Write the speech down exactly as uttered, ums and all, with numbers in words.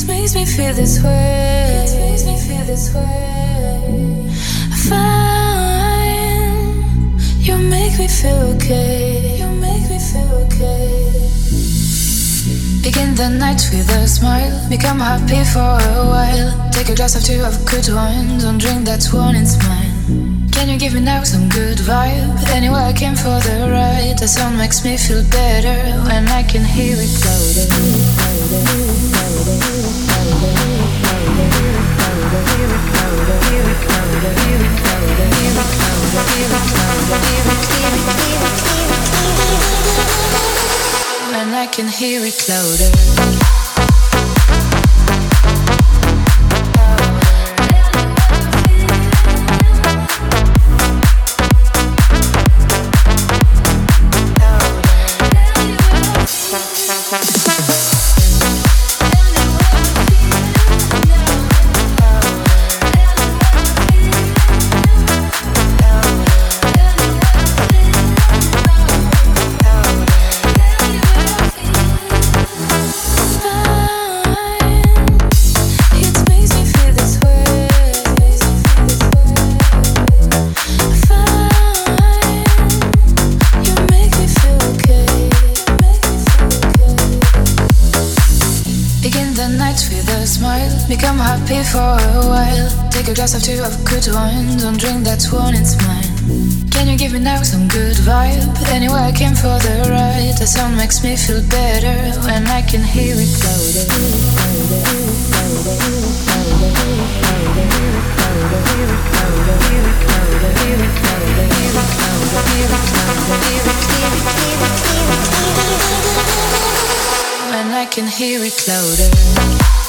makes me feel this way. It makes me feel this way. Fine. You make me feel okay. You make me feel okay. Begin the night with a smile. Become happy for a while. Take a glass of two of good wine. Don't drink that one, it's mine. Can you give me now some good vibe? Anyway, I came for the ride. The sound makes me feel better when I can hear it louder. When I can hear it louder. Become happy for a while. Take a glass of two of good wine. Don't drink that one, it's mine. Can you give me now some good vibe? Anyway, I came for the ride. The sound makes me feel better when I can hear it louder. When I can hear it louder.